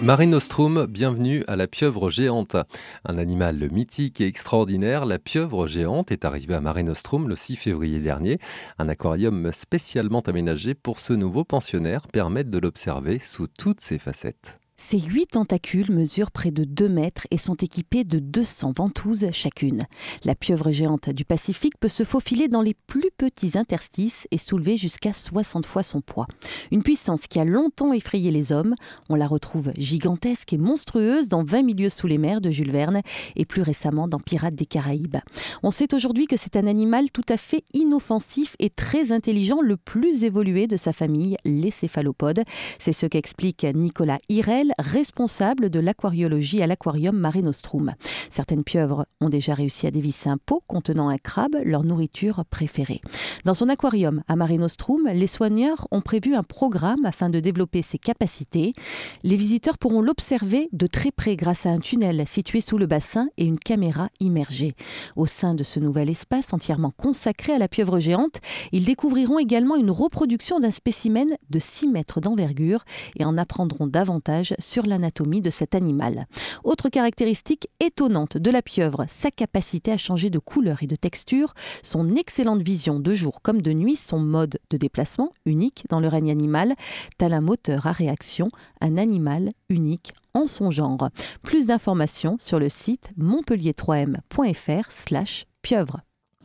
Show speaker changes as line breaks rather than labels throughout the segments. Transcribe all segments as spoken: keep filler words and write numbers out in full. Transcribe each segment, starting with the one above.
Mare Nostrum, bienvenue à la pieuvre géante. Un animal mythique et extraordinaire, la pieuvre géante est arrivée à Mare Nostrum le six février dernier. Un aquarium spécialement aménagé pour ce nouveau pensionnaire permet de l'observer sous toutes ses facettes.
Ces huit tentacules mesurent près de deux mètres et sont équipés de deux cents ventouses chacune. La pieuvre géante du Pacifique peut se faufiler dans les plus petits interstices et soulever jusqu'à soixante fois son poids. Une puissance qui a longtemps effrayé les hommes. On la retrouve gigantesque et monstrueuse dans vingt milieux sous les mers de Jules Verne et plus récemment dans Pirates des Caraïbes. On sait aujourd'hui que c'est un animal tout à fait inoffensif et très intelligent, le plus évolué de sa famille, les céphalopodes. C'est ce qu'explique Nicolas Hirel, responsable de l'aquariologie à l'aquarium Mare Nostrum. Certaines pieuvres ont déjà réussi à dévisser un pot contenant un crabe, leur nourriture préférée. Dans son aquarium à Mare Nostrum, les soigneurs ont prévu un programme afin de développer ses capacités. Les visiteurs pourront l'observer de très près grâce à un tunnel situé sous le bassin et une caméra immergée. Au sein de ce nouvel espace entièrement consacré à la pieuvre géante, ils découvriront également une reproduction d'un spécimen de six mètres d'envergure et en apprendront davantage sur l'anatomie de cet animal. Autre caractéristique étonnante de la pieuvre, sa capacité à changer de couleur et de texture, son excellente vision de jour comme de nuit, son mode de déplacement unique dans le règne animal, tel un moteur à réaction, un animal unique en son genre. Plus d'informations sur le site montpellier trois m point f r slash pieuvre.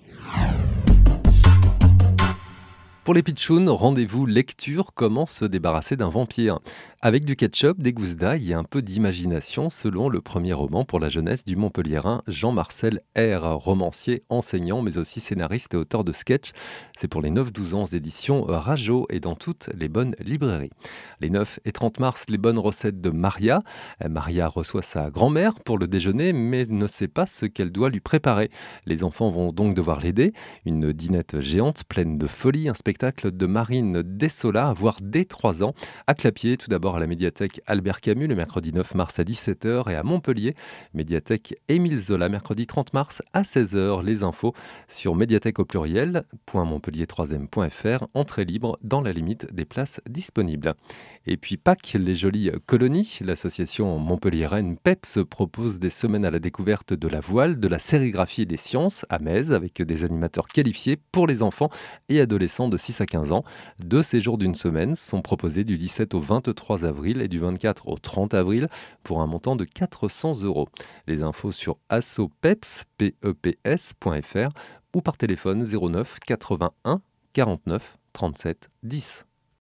Pour les pitchouns, rendez-vous lecture, comment se débarrasser d'un vampire. Avec du ketchup, des gousses d'ail et un peu d'imagination, selon le premier roman pour la jeunesse du Montpelliérain Jean-Marcel R, romancier, enseignant, mais aussi scénariste et auteur de sketchs. C'est pour les neuf douze ans éditions Rajo et dans toutes les bonnes librairies. Les neuf et trente mars, les bonnes recettes de Maria. Maria reçoit sa grand-mère pour le déjeuner, mais ne sait pas ce qu'elle doit lui préparer. Les enfants vont donc devoir l'aider. Une dînette géante pleine de folie, un spectacle de Marine Dessola à voir dès trois ans. À Clapier, tout d'abord à la médiathèque Albert Camus, le mercredi neuf mars à dix-sept heures, et à Montpellier, médiathèque Émile Zola, mercredi trente mars à seize heures. Les infos sur médiathèque au pluriel, montpellier trois m point f r, entrée libre dans la limite des places disponibles. Et puis Pâques, les jolies colonies, l'association montpelliéraine P E P S propose des semaines à la découverte de la voile, de la sérigraphie et des sciences à Metz, avec des animateurs qualifiés pour les enfants et adolescents de six à quinze ans. Deux séjours d'une semaine sont proposés du dix-sept au vingt-trois avril et du vingt-quatre au trente avril pour un montant de quatre cents euros. Les infos sur assopeps point f r ou par téléphone zéro neuf quatre-vingt-un quarante-neuf trente-sept dix.